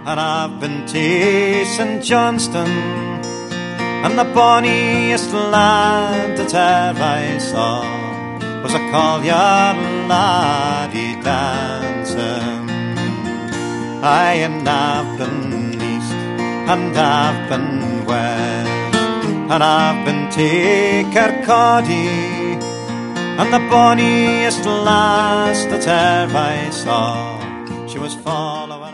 And I've been to St Johnston, and the bonniest lad that ever I saw was a collier laddie dancing. Aye, and I've been east, and I've been west, and I've been to Kirkcaldy, and the bonniest lass that ever I saw, she was following